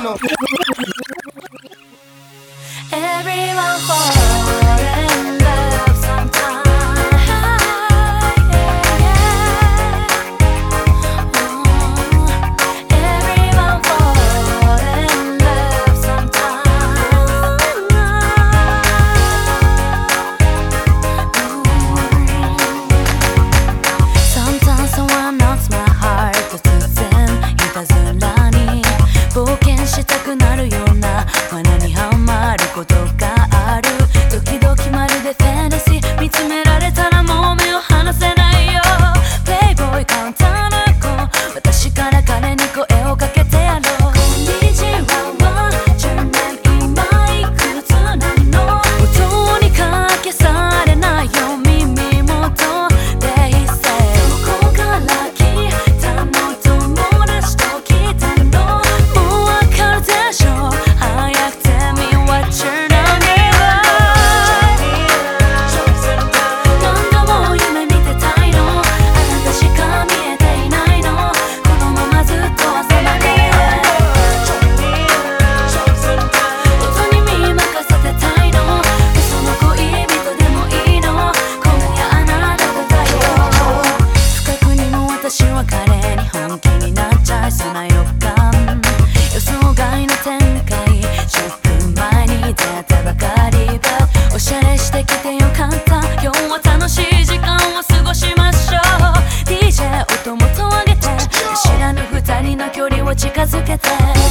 の Everyone fall in love sometime. Everyone fall in love sometime. Sometimes someone knocks my heart. 突然いたずらに冒険したくなるような罠にはまることがある。時々まるでファンタジー見つめられたらもう目を離せないよ。プレイボーイカウンターの子、私から彼に声をかけてやろう。こんにちは、10年今いくつなの？音にかけされないよ耳元で一声。どこから来たの？友達と来たの？もうわかるでしょ。早く tell me what your name is。 何度も夢見てたいの。あなたしか見えていないの。このままずっと朝まで音に身任せてたいの。嘘の恋人でもいいの。今夜あなたとだよ。不覚にも私は彼に本気になっちゃいそうな予感。予想外の展開。10分前に出会ったばかりだ。おしゃれしてきてよかった。今日は楽しい時間を過ごしましょう。 DJ 音元上げて、知らぬ二人の距離を近づけて。